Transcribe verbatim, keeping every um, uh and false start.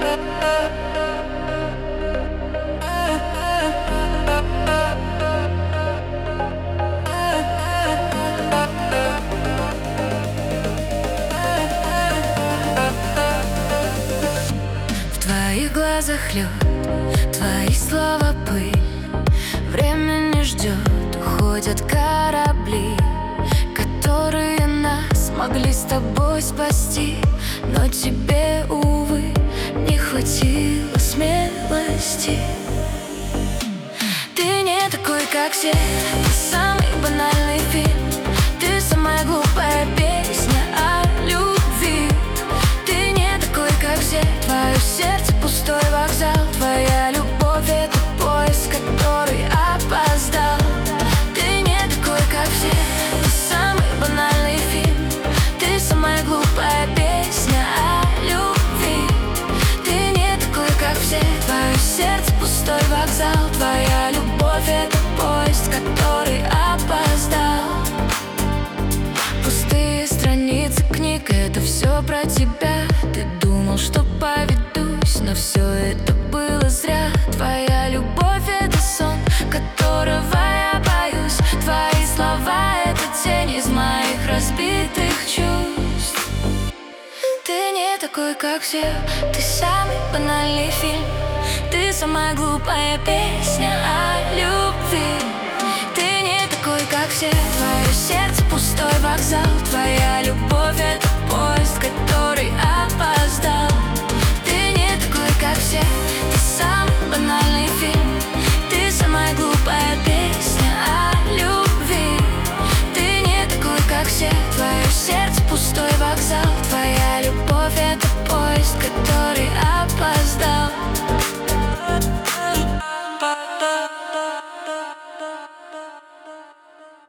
В твоих глазах лед, твои слова пыль. Время не ждет, уходят корабли, которые нас могли с тобой спасти. Но тебе, увы, не хватило смелости. Ты не такой, как все, ты самый банальный фильм. Ты самая глупая песня о любви. Ты не такой, как все, твое сердце пустой вокзал. Твоя любовь — это поезд, который опоздал. Ты не такой, как все, ты самый банальный фильм. Ты самая глупая песня о любви. Ты не такой, как все, твое сердце пустой вокзал. Твоя любовь — это поезд, который опоздал. Пустые страницы книг — это все про тебя. Ты думал, что поведусь, но все это было зря. Твоя любовь — это сон, которого я боюсь. Твои слова — это тень из моих разбитых чувств. Ты не такой, как все, ты самый банальный фильм. Ты самая глупая песня о любви. Ты не такой, как все, твое сердце пустой вокзал. Твоя любовь — это поезд, который опоздал. Ты не такой, как все, ты самый банальный фильм. Ты самая глупая песня о любви. Ты не такой, как все, твое сердце пустой вокзал. Твоя любовь — это поезд, который опоздал.